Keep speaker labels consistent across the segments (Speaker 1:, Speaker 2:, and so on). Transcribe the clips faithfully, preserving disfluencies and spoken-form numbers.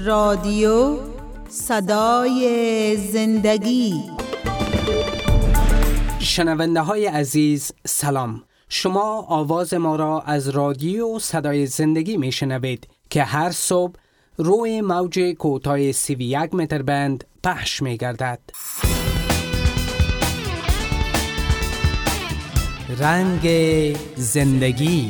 Speaker 1: رادیو صدای زندگی.
Speaker 2: شنونده های عزیز سلام. شما آواز ما را از رادیو صدای زندگی می شنوید که هر صبح روی موج کوتاه سی و یک متر بند پخش می گردد. رنگ زندگی.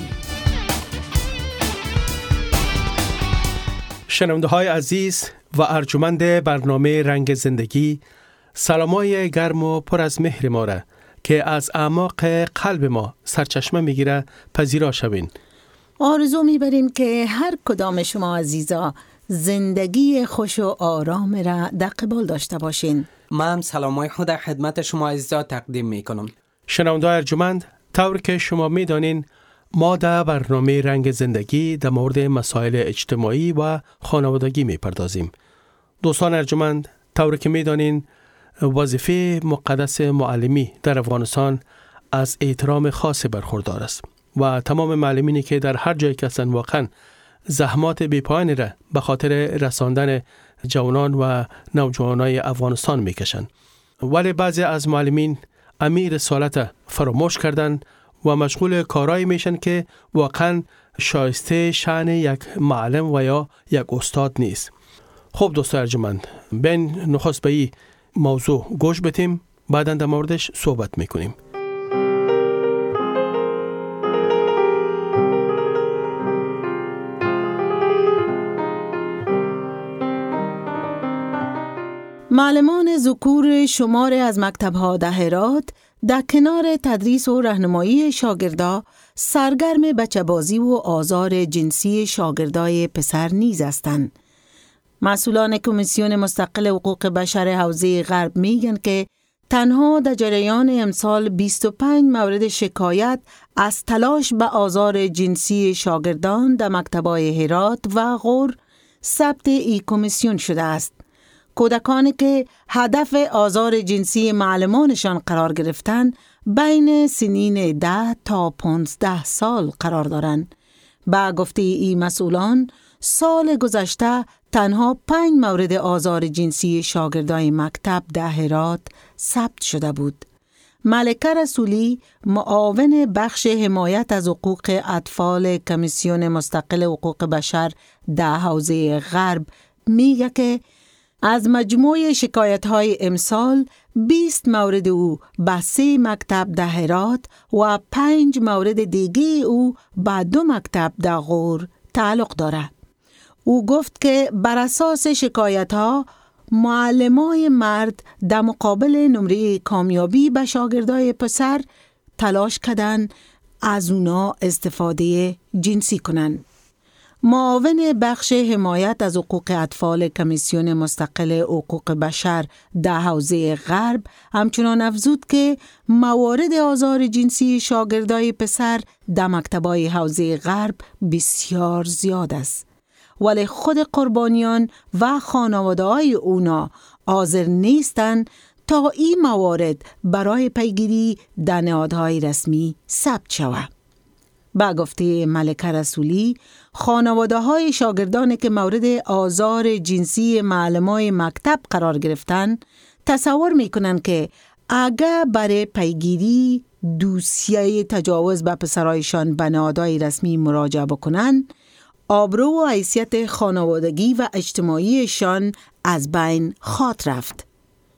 Speaker 3: شنونده های عزیز و ارجمند برنامه رنگ زندگی، سلامای گرم و پر از مهر ما را که از اعماق قلب ما سرچشمه میگیره پذیرا شوین.
Speaker 1: آرزو میبریم که هر کدام شما عزیزا زندگی خوش و آرام را در قبال داشته باشین.
Speaker 2: من سلامای خود خدمت شما عزیزا تقدیم میکنم.
Speaker 3: شنونده های ارجمند، طور که شما میدانین ما در برنامه رنگ زندگی در مورد مسائل اجتماعی و خانوادگی میپردازیم. دوستان ارجمند، طور که میدانین وظیفه مقدس معلمی در افغانستان از احترام خاص برخوردار است و تمام معلمینی که در هر جای که هستند واقعا زحمات بی‌پایانی را به خاطر رساندن جوانان و نوجوانای افغانستان میکشند، ولی بعضی از معلمین امی رسالت فراموش کردن و مشغول کارایی میشن که واقعا شایسته شأن یک معلم و یا یک استاد نیست. خب دوستان ارجمند، بین نخست به این موضوع گوش بدیم، بعداً در موردش صحبت میکنیم.
Speaker 1: معلمان ذکور شماری از مکتب‌ها در هرات در کنار تدریس و راهنمایی شاگردا سرگرم بچه‌بازی و آزار جنسی شاگردای پسر نیز هستند. مسئولان کمیسیون مستقل حقوق بشر حوزه غرب میگن که تنها در جریان امسال بیست و پنج مورد شکایت از تلاش به آزار جنسی شاگردان در مکتب‌های هرات و غور ثبت ای کمیسیون شده است. کودکانی که هدف آزار جنسی معلمانشان قرار گرفتن بین سنین ده تا پانزده سال قرار دارند. با گفته ای مسئولان، سال گذشته تنها پنج مورد آزار جنسی شاگردای مکتب در هرات ثبت شده بود. ملکه رسولی، معاون بخش حمایت از حقوق اطفال کمیسیون مستقل حقوق بشر در حوزه غرب میگه که از مجموع شکایت‌های امسال بیست مورد او به سه مکتب در هرات و پنج مورد دیگه او به دو مکتب در غور تعلق دارد. او گفت که بر اساس شکایت‌ها معلمای مرد در مقابل نمره کامیابی به شاگردای پسر تلاش کردن از اونا استفاده جنسی کنند. معاون بخش حمایت از حقوق اطفال کمیسیون مستقل حقوق بشر در حوزه غرب همچنان افزود که موارد آزار جنسی شاگردای پسر در مکتب‌های حوزه غرب بسیار زیاد است، ولی خود قربانیان و خانواده‌های اونا حاضر نیستند تا این موارد برای پیگیری در نهادهای رسمی ثبت شود. با گفته ملکه رسولی، خانواده های شاگردانی که مورد آزار جنسی معلمای مکتب قرار گرفتن تصور میکنن که اگر برای پیگیری دوسیه تجاوز به پسرایشان به نهادهای رسمی مراجعه بکنن، آبرو و حیثیت خانوادگی و اجتماعیشان از بین خواهد رفت.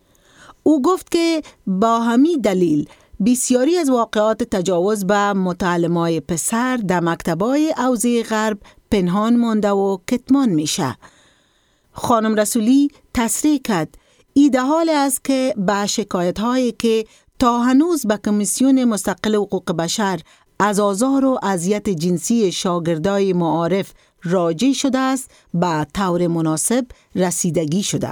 Speaker 1: او گفت که با همین دلیل بسیاری از واقعات تجاوز به متعلمای پسر در مکتبای حوزه غرب پنهان مانده و کتمان میشه. خانم رسولی تصریح کرد ایده حال است که به شکایت هایی که تا هنوز به کمیسیون مستقل حقوق بشر از آزار و اذیت جنسی شاگردای معارف راجع شده است به طور مناسب رسیدگی شده.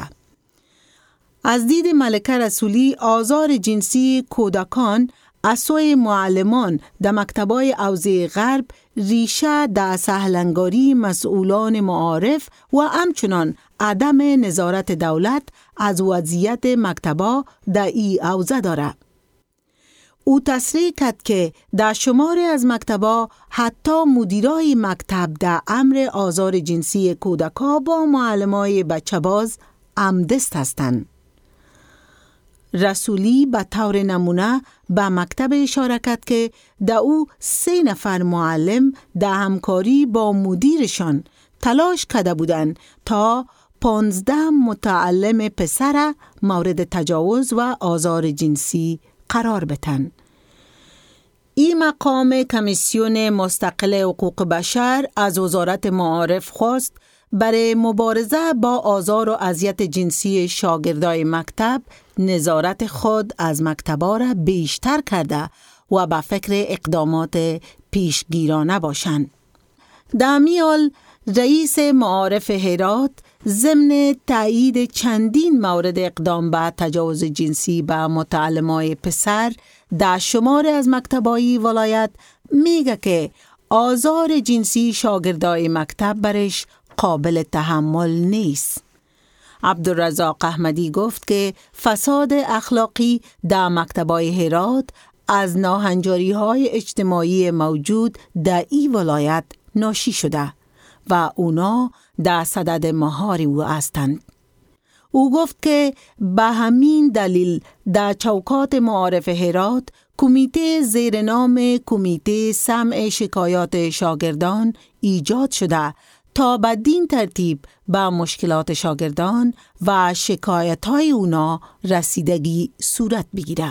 Speaker 1: از دید ملکه رسولی، آزار جنسی کودکان از سوی معلمان در مکتبای حوزه غرب ریشه در سهلنگاری مسئولان معارف و همچنان عدم نظارت دولت از وضعیت مکتبا در ای حوزه دارد. او تصریح کرد که در شماری از مکتب‌ها حتی مدیرای مکتب در امر آزار جنسی کودک‌ها با معلمای بچه‌باز عمدست هستند. رسولی به طور نمونه به مکتب اشاره کرد که در او سه نفر معلم در همکاری با مدیرشان تلاش کرده بودند تا پانزده متعلم پسر مورد تجاوز و آزار جنسی قرار بدن. این مقام کمیسیون مستقل حقوق بشر از وزارت معارف خواست برای مبارزه با آزار و اذیت جنسی شاگردای مکتب نظارت خود از مکتب‌ها را بیشتر کرده و به فکر اقدامات پیشگیرانه باشند. در این حال رئیس معارف هرات ضمن تایید چندین مورد اقدام به تجاوز جنسی به متعلمای پسر در شمار از مکتبای ولایت میگه که آزار جنسی شاگردای مکتب برش قابل تحمل نیست. عبدالرزاق احمدی گفت که فساد اخلاقی در مکتبای هرات از ناهنجاری‌های اجتماعی موجود در این ولایت ناشی شده و اونا در صدد مهار او هستند. او گفت که به همین دلیل در چوکات معارف هرات کمیته زیر نام کمیته سمع شکایات شاگردان ایجاد شده تا بدین ترتیب به مشکلات شاگردان و شکایت‌های اونا رسیدگی صورت بگیره.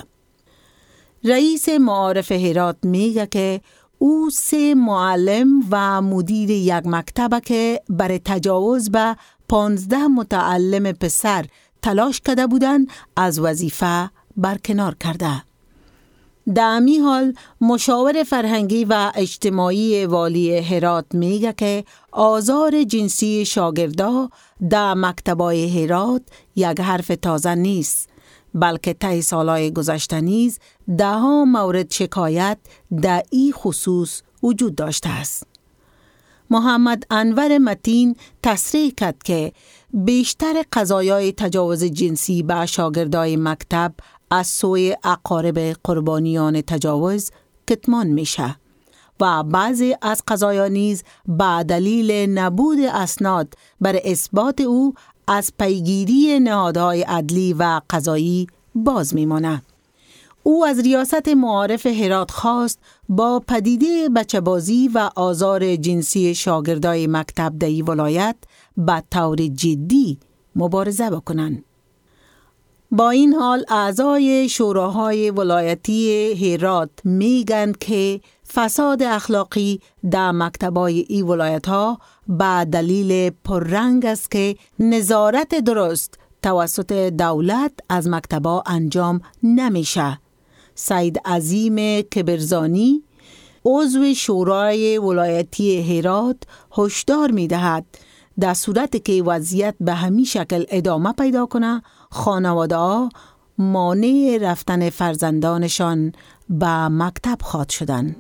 Speaker 1: رئیس معارف هرات میگه که او سه معلم و مدیر یک مکتب که برای تجاوز به پانزده متعلم پسر تلاش کرده بودند از وظیفه برکنار کرده. در همین حال مشاور فرهنگی و اجتماعی والی هرات میگه که آزار جنسی شاگردا در مکتبای هرات یک حرف تازه نیست، بلکه طی سالهای گذشته نیز ده ها مورد شکایت در این خصوص وجود داشته است. محمد انور متین تصریح کرد که بیشتر قضایای تجاوز جنسی به شاگردای مکتب از سوی اقارب قربانیان تجاوز کتمان میشه و بعضی از قضایا نیز به دلیل نبود اسناد بر اثبات او از پیگیری نهادهای عدلی و قضایی باز میمانه. او از ریاست معارف هرات خواست با پدیده بچه‌بازی و آزار جنسی شاگردای مکتب در این ولایت به طور جدی مبارزه بکنند. با این حال اعضای شوراهای ولایتی هرات میگن که فساد اخلاقی در مکتبای این ولایت ها به دلیل پررنگ است که نظارت درست توسط دولت از مکتبا انجام نمیشه. سید عظیم کبرزانی عضو شورای ولایتی هرات هشدار میدهد در صورتی که وضعیت به همین شکل ادامه پیدا کنه، خانواده ها مانع رفتن فرزندانشان به مکتب خواهد شدند.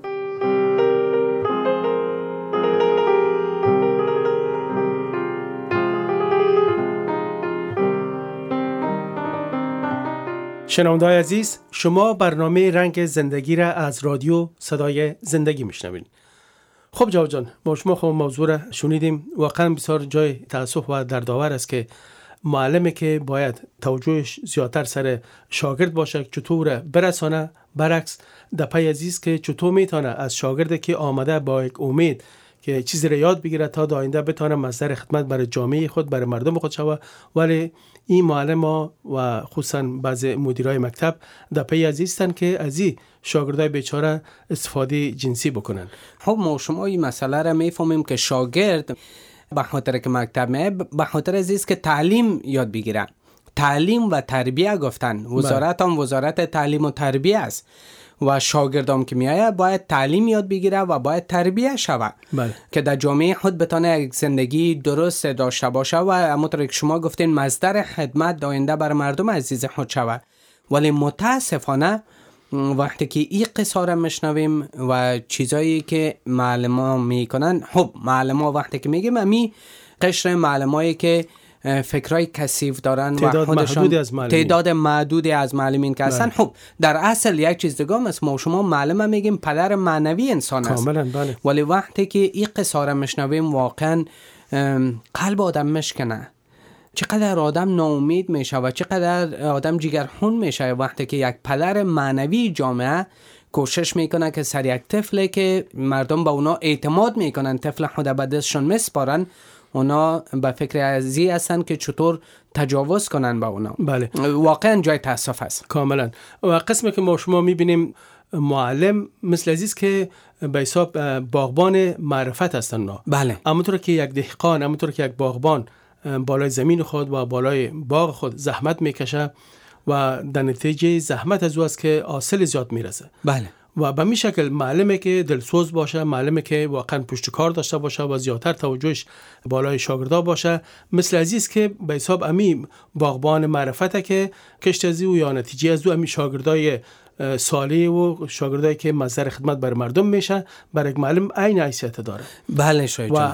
Speaker 3: شنونده‌های عزیز، شما برنامه رنگ زندگی را از رادیو صدای زندگی میشنوید. خب جواد جان، ما شما خب موضوع را شنیدیم. واقعا بسیار جای تأسف و دردآور است که معلمی که باید توجهش زیادتر سر شاگرد باشه چطور برسانه، برعکس در پی عزیز که چطور میتونه از شاگردی که آمده با یک امید که چیزی را یاد بگیره تا در آینده بتونه مصدر خدمت برای جامعه خود، برای مردم خود شوه، ولی این معلم ها و خصوصا بعض مدیرای مکتب در پی عزیزن که از این شاگردای بیچاره استفاده جنسی بکنن.
Speaker 2: خب ما شما این مسئله را میفهمیم که شاگرد به خاطر که مکتب می به خاطر عزیز که تعلیم یاد بگیره، تعلیم و تربیه گفتن، وزارت هم وزارت تعلیم و تربیه است و شاگردام که میایه باید تعلیم یاد بگیره و باید تربیه شوه که در جامعه خود بتونه یک زندگی درست داشته باشه و همونطور که شما گفتین مصدر خدمت آینده بر مردم عزیز خود شوه. ولی متاسفانه وقتی که این قصه را میشنویم و چیزایی که معلم ها میکنن، خب معلم ها وقتی که میگیم امی قشر معلم هایی که فکرای کثیف دارن
Speaker 3: تعداد
Speaker 2: و
Speaker 3: محدودی از معلمین
Speaker 2: تعداد محدودی از معلمین که هستن. خب در اصل یک چیز دیگه است، ما شما معلم هم میگیم پدر معنوی انسان است.
Speaker 3: کاملا بله.
Speaker 2: ولی وقتی که این قصه را میشنویم واقعا قلب آدم مشکنه. چقدر آدم ناامید میشه و چقدر آدم جگرخون میشه وقتی که یک پدر معنوی جامعه کوشش میکنه که سر یک طفلی که مردم به اونا اعتماد میکنن، طفل خود به دستشون میسپارن، اونا به فکر ازی هستن که چطور تجاوز کنن به اونا.
Speaker 3: بله.
Speaker 2: واقعا جای تاسف است.
Speaker 3: کاملا. و قسمی که ما شما میبینیم معلم مثل عزیز که به حساب باغبان معرفت هستن اونا.
Speaker 2: بله.
Speaker 3: همونطور که یک دهقان، همونطور که یک باغبان بالای زمین خود و بالای باغ خود زحمت میکشه و در نتیجه زحمت از او است که حاصل زیاد میرسه.
Speaker 2: بله.
Speaker 3: و به می شکل معلمه که دلسوز باشه، معلمه که واقعا پشت کار داشته باشه و زیادتر توجهش بالای شاگردا باشه، مثل عزیز که به حساب امی باغبان معرفته که کشت از او یا نتیجه از او امی شاگردای سالی و شاگردایی که مصدر خدمت بر مردم میشه، برای یک معلم عین حیثیت داره.
Speaker 2: بله شاید.
Speaker 3: و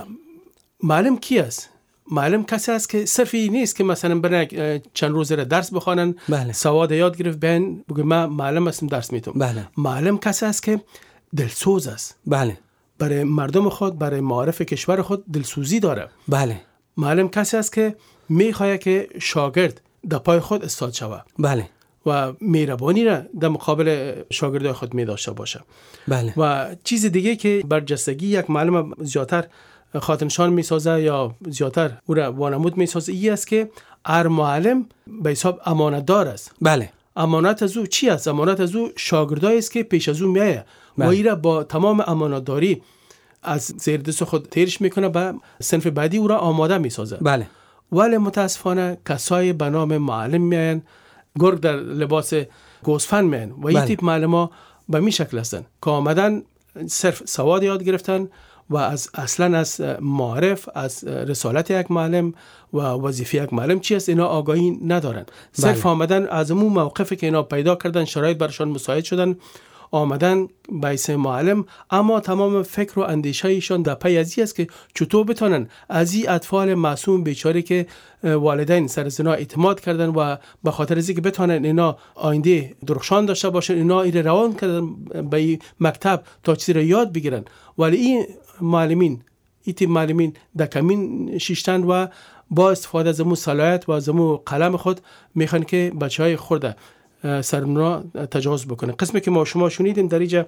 Speaker 3: معلم کی است؟ معلم کسی است که صرفی نیست که مثلا برن چند روز را درس بخوانن،
Speaker 2: بله.
Speaker 3: سواد یاد گرفت بین بگه من معلم هستم درس میتونم.
Speaker 2: بله.
Speaker 3: معلم کسی است که دلسوز است.
Speaker 2: بله.
Speaker 3: برای مردم خود، برای معارف کشور خود دلسوزی داره.
Speaker 2: بله.
Speaker 3: معلم کسی است که میخواد که شاگرد در پای خود استاد شود.
Speaker 2: بله.
Speaker 3: و مهربانی را در مقابل شاگردای خود می داشته باشه.
Speaker 2: بله.
Speaker 3: و چیز دیگه که برجستگی یک معلم زیادتر خاطرنشان می سازه یا زیادتر او را وانمود می سازه ای است که هر معلم به حساب امانت دار است.
Speaker 2: بله.
Speaker 3: امانت از او چی است؟ امانت از او شاگردایی است که پیش از او میایه و ای را با تمام امانت داری از زیر دست خود تیرش میکنه، به صنف بعدی او را آماده می سازه.
Speaker 2: بله.
Speaker 3: ولی متاسفانه کسای به نام معلم میاین، گرگ در لباس گوسفند میاین و این تیپ معلم‌ها به می شکل هستن که آمدن صرف سواد یاد گرفتن و از اصلا از معرف، از رسالت یک معلم و وظیفه یک معلم چی است اینا آگاهی ندارن. صرف بله. آمدن از اون موقفی که اینا پیدا کردن، شرایط برشان مساعد شدن، آمدن به حیث معلم، اما تمام فکر و اندیشه ایشان در پی ازی است که چطور بتونن از این اطفال معصوم بیچاره که والدین سر زنا اعتماد کردن و به خاطر از اینکه بتونن اینا آینده درخشان داشته باشن، اینا ایره روان کردن به مکتب تا چیزی را یاد بگیرن، ولی این معلمین این تیم معلمین در کمین شیشتن و با استفاده از مو صلاحیت و از مو قلم خود میخوان که بچهای خورده سرمنا تجاوز بکنه. قسمی که ما شما شنیدیم در اینجا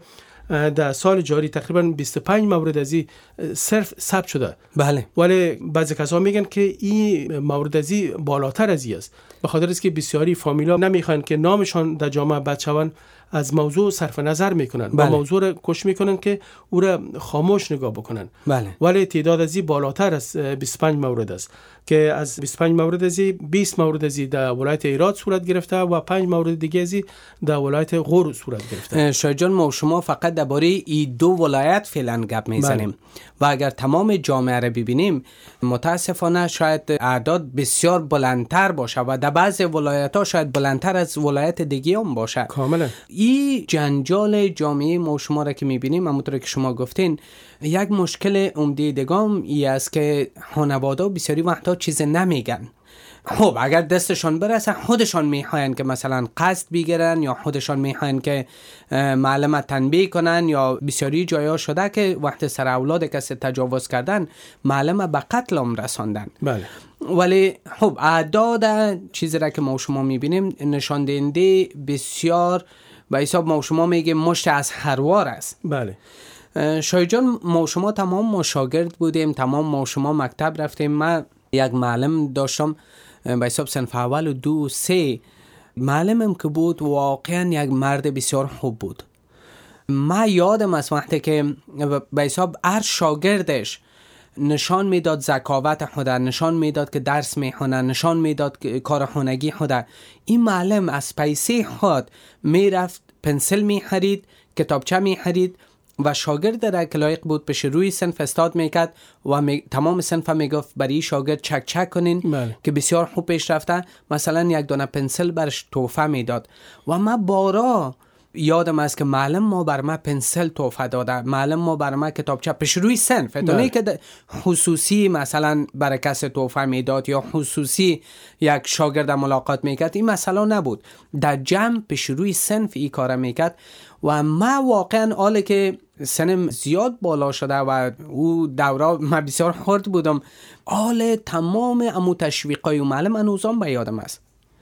Speaker 3: در سال جاری تقریبا بیست و پنج مورد ازی صرف ثبت شده.
Speaker 2: بله.
Speaker 3: ولی بعضی کسا میگن که این مورد ازی بالاتر از این است، به خاطر است که بسیاری فامیلا نمیخوان که نامشان در جامعه بد شون، از موضوع صرف نظر میکنن. بله. و موضوع را کش میکنن که او را خاموش نگاه بکنن.
Speaker 2: بله.
Speaker 3: ولی تعداد ازی بالاتر از بیست و پنج مورد است که از بیست و پنج مورد ازی بیست مورد ازی در ولایت ایراد صورت گرفته و پنج مورد دیگه ازی در ولایت غور صورت گرفته.
Speaker 2: شاید جان ما شما فقط درباره این دو ولایت فعلا گپ میزنیم. بله. و اگر تمام جامعه را ببینیم متاسفانه شاید اعداد بسیار بلندتر باشه و در بعضی ولایت‌ها شاید بلندتر از ولایت دیگه هم باشه.
Speaker 3: کاملا.
Speaker 2: این جنجال جامعه ما شما را که میبینیم، همونطور که شما گفتین، یک مشکل عمده دیگه ای است که خانواده بسیاری وقتا چیز نمیگن. خب اگر دستشان برسه خودشان میخواین که مثلا قصد بگیرن یا خودشان میخواین که معلم تنبیه کنن، یا بسیاری جایا شده که وقت سر اولاد کسی تجاوز کردن معلم به قتل هم رساندن.
Speaker 3: بله.
Speaker 2: ولی خب اعداد چیزی را که ما شما میبینیم نشان دهنده بسیار به حساب ما شما میگیم مشت از هروار است.
Speaker 3: بله.
Speaker 2: شاید جان ما شما تمام ما شاگرد بودیم، تمام ما شما مکتب رفتیم. من یک معلم داشتم به حساب صنف اول و دو سه، معلمم که بود واقعا یک مرد بسیار خوب بود. من یادم از وقتی که به حساب هر شاگردش نشان میداد ذکاوت خود، نشان میداد که درس میخونه، نشان میداد که کار خانگی خود، این معلم از پیسه خود میرفت پنسل میخرید، کتابچه میخرید و شاگرد را که لایق بود پیش روی صنف استاد میکرد و می... تمام صنف میگفت برای شاگرد چک چک کنین. بله. که بسیار خوب پیش رفته، مثلا یک دونه پنسل برش تحفه میداد. و من بارا یادم است که معلم ما بر ما پنسل تحفه داده، معلم ما بر ما کتابچه پیش روی صنف، تا نه که خصوصی مثلا برای کس تحفه میداد یا خصوصی یک شاگرد ملاقات میکرد، این مسئله نبود. در جمع پیش روی صنف این کار میکرد و ما واقعا حالی که سنم زیاد بالا شده و او دوره ما بسیار خرد بودم، حال تمام امو تشویقای معلم هنوزم به یادم است.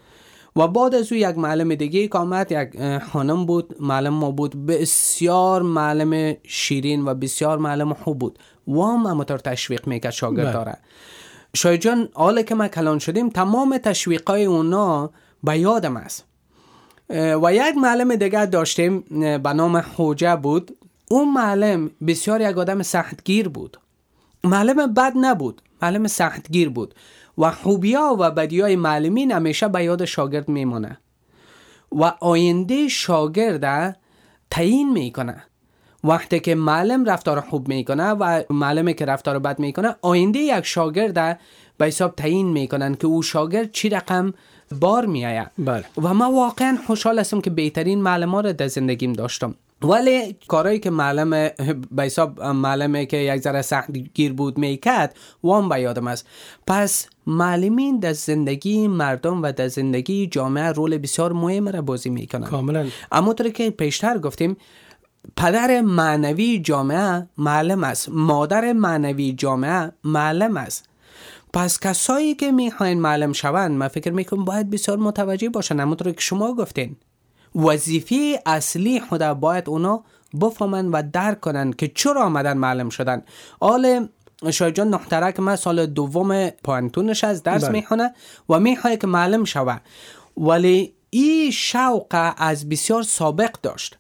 Speaker 2: و بعد از او یک معلم دیگه که آمد، یک خانم بود، معلم ما بود، بسیار معلم شیرین و بسیار معلم خوب بود و هم همونطور تشویق میکرد شاگرد داره. شاید جان حالا که ما کلان شدیم تمام تشویقای اونا به یادم است. و یک معلم دیگه داشتیم به نام خوجه بود. اون معلم بسیار یک آدم سختگیر بود، معلم بد نبود، معلم سختگیر بود و خوبیا و بدیای معلمین همیشه به یاد شاگرد میمونه و آینده شاگرد تعیین میکنه. وقتی که معلم رفتار خوب میکنه و معلمی که رفتار بد میکنه، آینده یک شاگرد به حساب تعیین میکنن که او شاگرد چی رقم بار میآید.
Speaker 3: بله.
Speaker 2: و من واقعا خوشحال هستم که بهترین معلمان رو در زندگیم داشتم. ولی کارایی که معلم به حساب معلمی که یک ذره سخت گیر بود میکرد وام به یادم است. پس معلمین در زندگی مردم و در زندگی جامعه رول بسیار مهم را بازی میکنن.
Speaker 3: کاملا.
Speaker 2: اما طوری که پیشتر گفتیم، پدر معنوی جامعه معلم است، مادر معنوی جامعه معلم است. پس کسایی که میخواین معلم شوند، من فکر میکنم باید بسیار متوجه باشن. اما طوری که شما گفتین، وظیفه اصلی خدا باید اونا بفهمن و درک کنن که چرا آمدن معلم شدن. آل شاید جان نختره که من سال دوم پانتونش از درس بله. میخونه و میخواه که معلم شوه، ولی این شوق از بسیار سابق داشت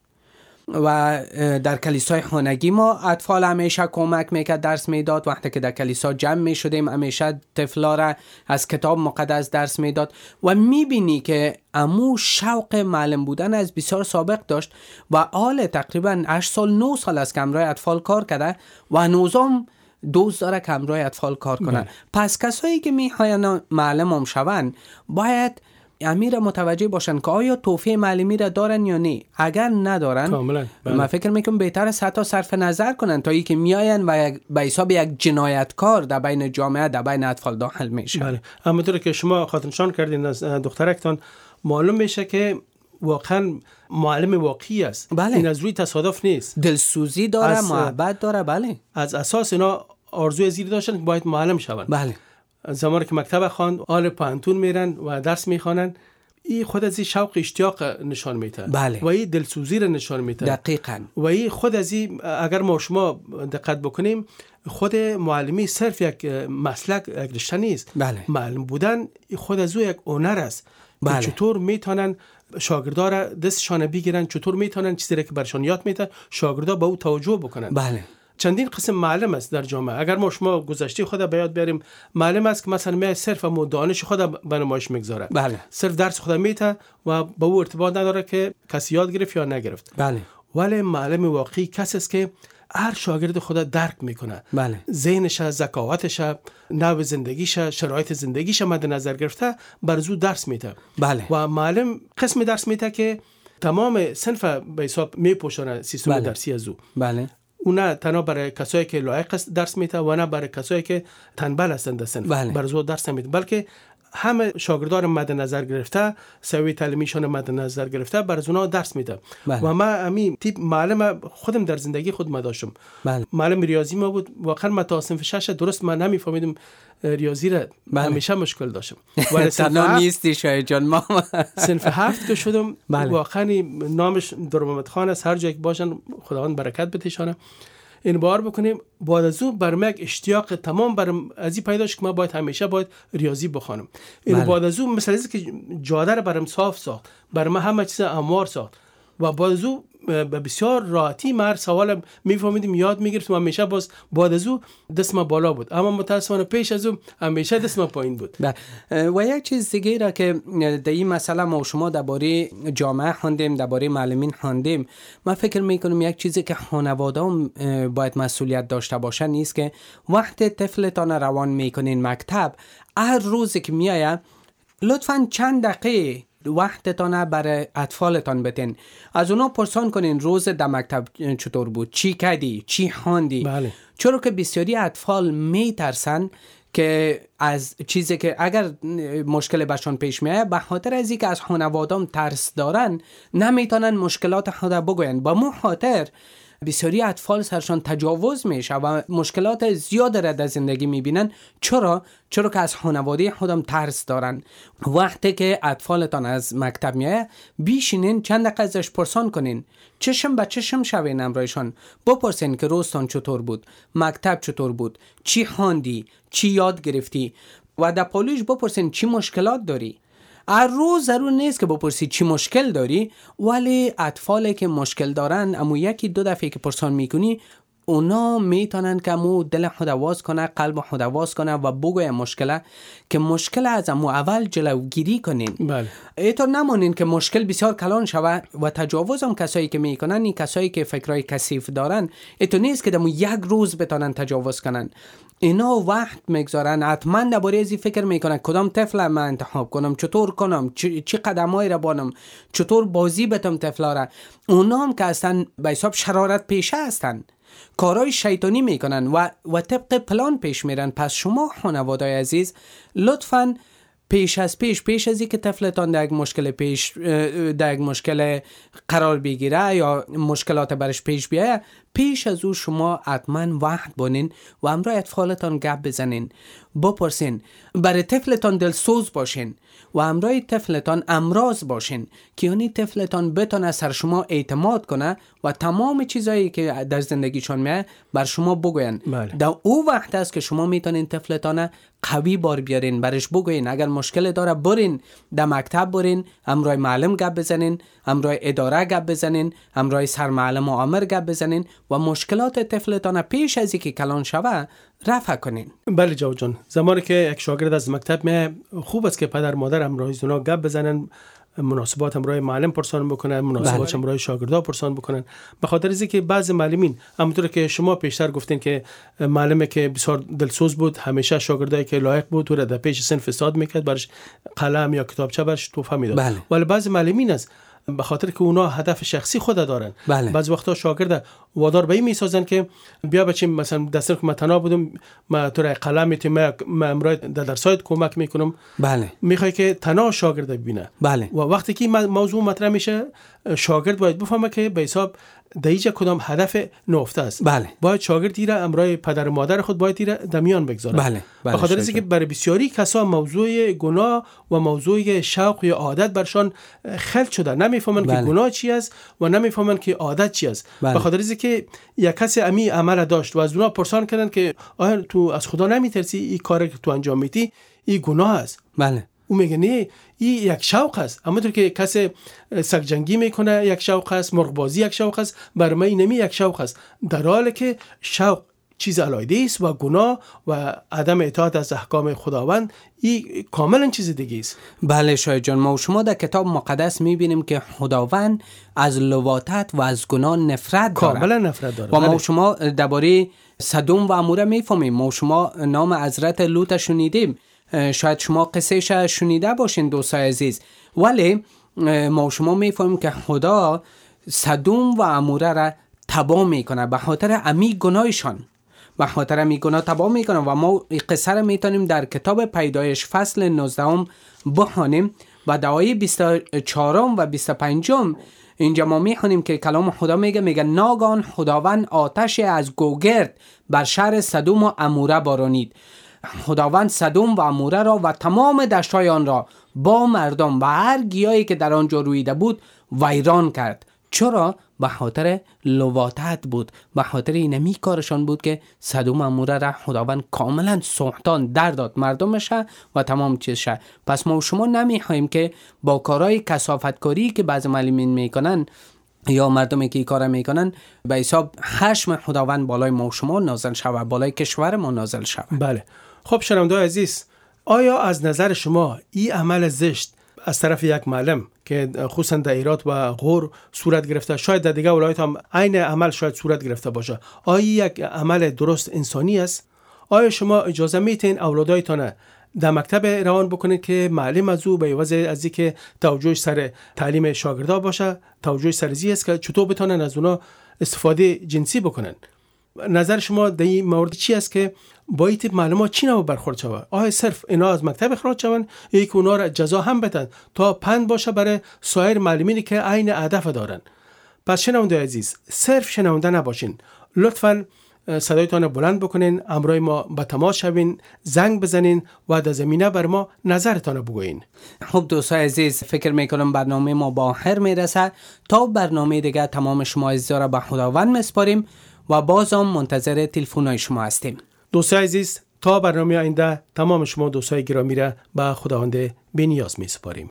Speaker 2: و در کلیسای خانگی ما اطفال همیشه کمک میکرد، درس میداد. وقتی که در کلیسا جمع میشدیم همیشه طفلا را از کتاب مقدس درس میداد و میبینی که امو شوق معلم بودن از بسیار سابق داشت و حال تقریبا هشت سال نه سال از کمرای اطفال کار کرده و نوزم دوست داره کمرای اطفال کار کنن. پس کسایی که میخواین معلم هم شون باید امیر متوجه باشن که آیا توفیق معلمی را دارن یا نه. اگر ندارن
Speaker 3: کاملا
Speaker 2: من فکر میکنم بهتر است حتی صرف نظر کنن تا ای که میاین و به حساب یک جنایتکار در بین جامعه در بین اطفال داخل میشه.
Speaker 3: بله. همونطور که شما خاطرنشان کردین از دخترکتان، معلوم میشه که واقعا معلم واقعی است.
Speaker 2: بله.
Speaker 3: این از روی تصادف نیست،
Speaker 2: دلسوزی داره، محبت داره. بله.
Speaker 3: از اساس اینا آرزوی زیر داشتن که باید معلم شون.
Speaker 2: بله.
Speaker 3: زمانی که مکتب خواند، آل پانتون میرن و درس میخوانن، این خود از این شوق اشتیاق نشان میده.
Speaker 2: بله.
Speaker 3: و این دلسوزی را نشان میده.
Speaker 2: دقیقاً.
Speaker 3: و این خود از این، اگر ما شما دقت بکنیم، خود معلمی صرف یک مسلک، یک رشته نیست.
Speaker 2: بله.
Speaker 3: معلم بودن خود از او یک هنر است.
Speaker 2: بله.
Speaker 3: چطور میتونن شاگردا را دستشان بگیرن، چطور میتونن چیزی را که برشان یاد میده شاگردا به او توجه بکنن.
Speaker 2: بله.
Speaker 3: چندین قسم معلم است در جامعه. اگر ما شما گذشته خود به یاد بیاریم، معلم است که مثلا می صرف مو دانش خود به نمایش میگذاره.
Speaker 2: بله.
Speaker 3: صرف درس خود میته و با او ارتباط نداره که کسی یاد گرفت یا نگرفت.
Speaker 2: بله.
Speaker 3: ولی معلم واقعی کسی است که هر شاگرد خود درک میکنه.
Speaker 2: بله.
Speaker 3: ذهنش، ذکاوتش، نوع زندگیش، شرایط زندگیش مد نظر گرفته بر زو درس میده.
Speaker 2: بله.
Speaker 3: و معلم قسم درس میده که تمام صنف به حساب میپوشونه سیستم
Speaker 2: بله.
Speaker 3: درسی از او.
Speaker 2: بله.
Speaker 3: او نه تنها برای کسایی که لایق درس میده و نه برای کسایی که تنبل هستند در صنف.
Speaker 2: بله.
Speaker 3: بر زو درس نمیده، بلکه همه شاگردان مد نظر گرفته، سوی تعلیمیشون مد نظر گرفته، بر زونا درس میده.
Speaker 2: بله.
Speaker 3: و من همین تیپ معلم خودم در زندگی خود ما داشتم.
Speaker 2: بله.
Speaker 3: معلم ریاضی ما بود، واقعا ما تا صنف شش درست من نمیفهمیدم ریاضی را.
Speaker 2: بله.
Speaker 3: همیشه مشکل داشتم. ولی
Speaker 2: تنها نیستی شاید جان. ما
Speaker 3: صنف هفت که شدم،
Speaker 2: بله.
Speaker 3: واقعا نامش درمحمد خان است، هر جایی که باشن خداوند برکت بتشانه. این بار بکنیم بعد از اون برام یک اشتیاق تمام برام از این پیدا شد که من باید همیشه باید ریاضی بخونم. این بله. بعد از اون مثلا از که جاده رو برام صاف ساخت، برام همه چیز هموار ساخت و بعد از اون بسیار راحتی مر سوال میفهمیدم، یاد میگرفتم. همیشه باز بعد از اون دستم بالا بود، اما متاسفانه پیش از اون همیشه دستم پایین بود.
Speaker 2: و یک چیز دیگه را که در این مسئله ما شما درباره جامعه خوندیم، درباره معلمین خوندیم، من فکر میکنم یک چیزی که خانواده هم باید مسئولیت داشته باشن نیست که وقت طفلتان روان میکنین مکتب، هر روزی که میایه لطفاً چند دقیقه وقتتان برای اطفالتان بتین. از اونا پرسان کنین روز در مکتب چطور بود، چی کردی، چی خواندی.
Speaker 3: بله.
Speaker 2: چرا که بسیاری اطفال میترسن که از چیزی که اگر مشکل برشان پیش میاد به خاطر از اینکه از خانواده‌ام ترس دارن نمیتونن مشکلات خود بگوین. با مو خاطر بسیاری اطفال سرشان تجاوز میشه و مشکلات زیاد را در زندگی میبینن. چرا؟ چرا که از خانواده خودم ترس دارن. وقتی که اطفالتان از مکتب میاد بیشینین چند دقیقه ازش پرسان کنین، چشم به چشم شوین امرایشان، بپرسین که روزتان چطور بود، مکتب چطور بود، چی خواندی، چی یاد گرفتی و در پالوش بپرسین چی مشکلات داری. هر روز ضرور نیست که بپرسی چی مشکل داری، ولی اطفالی که مشکل دارن امو یکی دو دفعه که پرسان میکنی اونا میتونن که امو دل خود واز کنه، قلب خود واز کنه و بگوی مشکله که مشکل از امو اول جلوگیری کنین.
Speaker 3: بله.
Speaker 2: اینطور نمونین که مشکل بسیار کلان شوه و تجاوز هم کسایی که میکنن این کسایی که فکرای کثیف دارن اینطور نیست که امو یک روز بتونن تجاوز کنن. اینا وقت میگذارن، حتما درباره ازی فکر میکنن کدام طفل من انتخاب کنم، چطور کنم، چی, چی قدمایی را بانم، چطور بازی بتم طفلا را. اونا هم که اصلا به حساب شرارت پیشه هستن، کارهای شیطانی میکنن و و طبق پلان پیش میرن. پس شما خانواده‌ی عزیز لطفاً پیش از پیش پیش از اینکه طفلتان در یک مشکل پیش در یک مشکل قرار بگیره یا مشکلات برش پیش بیایه، پیش از او شما حتما وقت بانین و همراه اطفالتان گپ بزنین، بپرسین، برای طفلتان دلسوز باشین و همراه طفلتان امراض باشین که یعنی طفلتان بتونه سر شما اعتماد کنه و تمام چیزایی که در زندگیشان میاد بر شما بگوین.
Speaker 3: بله.
Speaker 2: در او وقت است که شما میتونین طفلتان قوی بار بیارین، برش بگوین اگر مشکل داره برین در مکتب، برین همراه معلم گپ بزنین، همراه اداره گپ بزنین، همراه سرمعلم و آمر گپ بزنین و مشکلات طفلتان پیش از اینکه کلان شوه رفع کنین.
Speaker 3: بله جواد جان، زمانی که یک شاگرد از مکتب میاد خوب است که پدر مادر همراه اونا گپ بزنن، مناسبات همراه معلم پرسان بکنن، مناسبات همراه شاگردا پرسان بکنن. به خاطر از اینکه بعضی معلمین همونطور که شما پیشتر گفتین که معلمی که بسیار دلسوز بود همیشه شاگردایی که لایق بود و در پیش صنف استاد میکرد، برش قلم یا کتابچه برش تحفه میداد.
Speaker 2: بله.
Speaker 3: ولی بعضی معلمین است به خاطر که اونا هدف شخصی خود دارن،
Speaker 2: بله.
Speaker 3: بعض وقتا شاگرد وادار به این میسازن که بیا بچیم مثلا دستور که من تنها بودم، من تو را قلم میتیم، من امرای در درسایت کمک میکنم.
Speaker 2: بله.
Speaker 3: میخوای که تنها شاگرد ببینه.
Speaker 2: بله.
Speaker 3: و وقتی که موضوع مطرح میشه شاگرد باید بفهمه که به حساب دیجا کدام هدف نهفته است.
Speaker 2: بله.
Speaker 3: باید شاگرد دیره امرای پدر و مادر خود باید دیره دمیان بگذاره.
Speaker 2: بله. بله.
Speaker 3: به خاطر اینکه برای بسیاری کسا موضوع گناه و موضوع شوق یا عادت برشان خلط شده، نمیفهمن بله. که گناه چی است و نمیفهمن که عادت چی است.
Speaker 2: بله.
Speaker 3: به خاطر اینکه یک کسی امی عمل داشت و از اونا پرسان کردن که آیا تو از خدا نمیترسی این کاری که تو انجام میدی این گناه است؟
Speaker 2: بله.
Speaker 3: او میگه نه این یک شوق است. اما طور که کسی سگ جنگی میکنه یک شوق است، مرغ بازی یک شوق است، بر من نمی یک شوق است، در حالی که شوق چیز علایده است و گناه و عدم اطاعت از احکام خداوند این کاملا چیز دیگه است.
Speaker 2: بله شاید جان، ما و شما در کتاب مقدس میبینیم که خداوند از لواطت و از گناه نفرت داره،
Speaker 3: کاملا نفرت داره.
Speaker 2: و ما و شما درباره سدوم و عموره میفهمیم. ما و شما نام حضرت لوط شنیدیم، شاید شما قصهش شنیده باشین دوستای عزیز، ولی ما و شما میفهمیم که خدا سدوم و عموره را تباه میکنه به خاطر امی گناهشان، به خاطر امی گناه تباه میکنه. و ما این قصه را میتونیم در کتاب پیدایش فصل نوزده بخوانیم و در آیه بیست و چهار و بیست و پنج اینجا ما میخونیم که کلام خدا میگه میگه ناگهان خداوند آتش از گوگرد بر شهر سدوم و عموره بارانید. خداوند سدوم و عموره را و تمام دشت‌های آن را با مردم و هر گیاهی که در آنجا رویده بود ویران کرد. چرا؟ به خاطر لواطت بود، به خاطر اینمی کارشان بود که سدوم و عموره را خداوند کاملا سوختان در داد مردمش و تمام چیزش. پس ما و شما نمیخوایم که با کارهای کثافتکاری که بعضی معلمین میکنن یا مردمی که این کار میکنن به حساب خشم خداوند بالای ما و شما نازل شود، بالای کشور ما نازل شود.
Speaker 3: بله. خب شنونده‌های عزیز، آیا از نظر شما این عمل زشت از طرف یک معلم که خصوصا در ایرات و غور صورت گرفته، شاید در دیگه ولایت هم عین عمل شاید صورت گرفته باشه، آیا یک عمل درست انسانی است؟ آیا شما اجازه میتین اولادایتان در مکتب روان بکنید که معلم از او به عوض از اینکه توجهش سر تعلیم شاگردا باشه، توجهش سر زی است که چطور بتونن از اونا استفاده جنسی بکنن. نظر شما در این مورد چی است که با این تیپ معلومات چی نمو برخورد شود؟ آیا صرف اینا از مکتب اخراج شوند یا یک اونا را جزا هم بدن تا پند باشه برای سایر معلمینی که عین هدف دارن؟ پس شنونده عزیز، صرف شنونده نباشین، لطفاً صدایتان بلند بکنین، امروی ما به تماس شوین، زنگ بزنین و در زمینه بر ما نظرتان بگوین.
Speaker 2: خب دوستای عزیز، فکر میکنم برنامه ما با آخر میرسه. تا برنامه دیگه تمام شما عزیزا را به خداوند میسپاریم و باز هم منتظر تلفن‌های شما هستیم. دوستای عزیز، تا برنامه آینده تمام شما دوستای گرامی را به خداوند بی‌نیاز میسپاریم.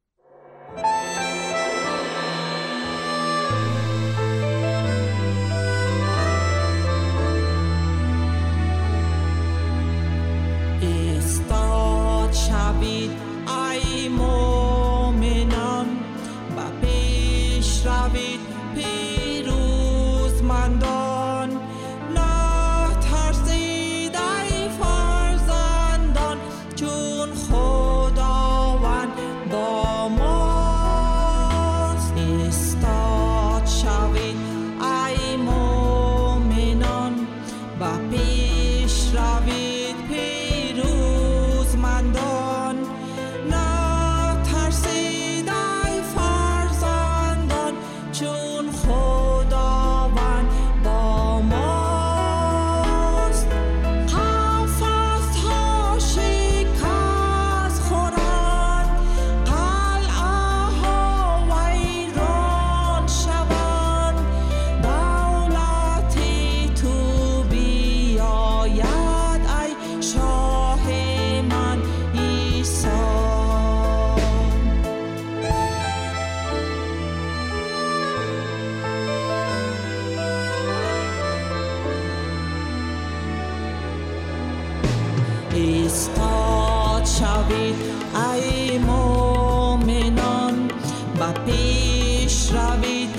Speaker 4: ایستاد شوید ای مومنان، و پیش روید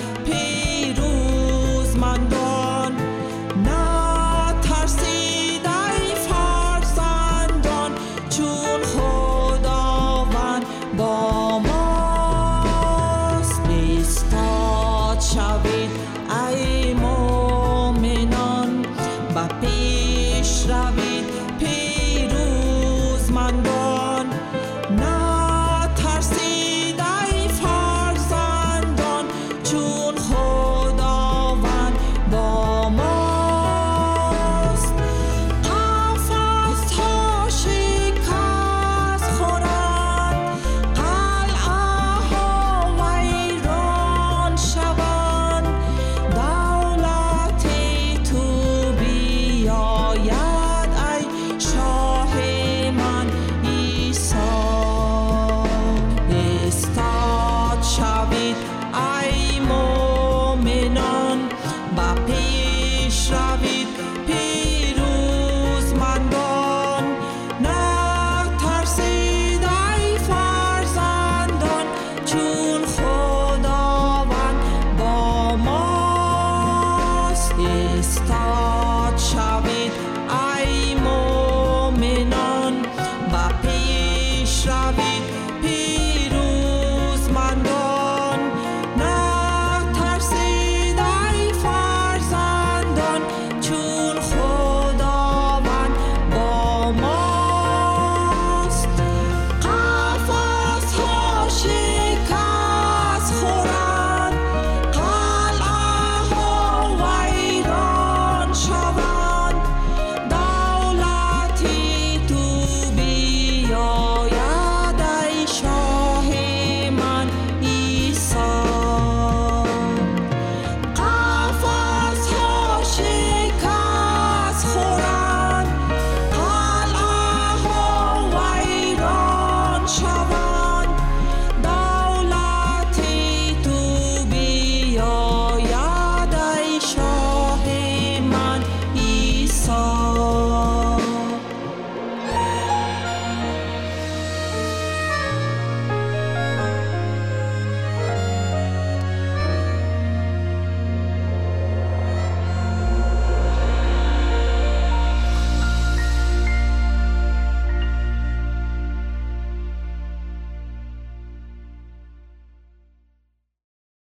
Speaker 4: پیروزمندان. نترسید ای فرزندان، چون خداوند با ماست. ایستاد شوید ای مومنان، و پیش روید